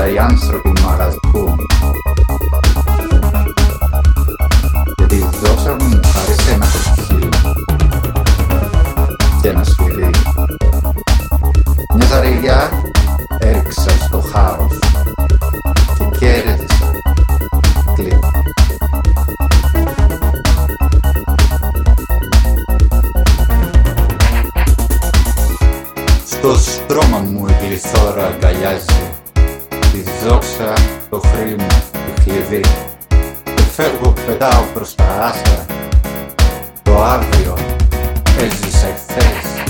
πάντα οι άνθρωποι μου αγαπούν. Γιατί η δόξα μου χάρισε ένα κοστί και ένα σφυρί. Μια ζαριγιά έριξα στο χάος και κέρδισα κλίμα. Στο στρώμα μου η πληθώρα αγκαλιάζει τη δόξα, το χρήμα, τη χλειδί. Και φεύγω, πετάω προς τα άστρα. Το αύριο έζησα εχθές.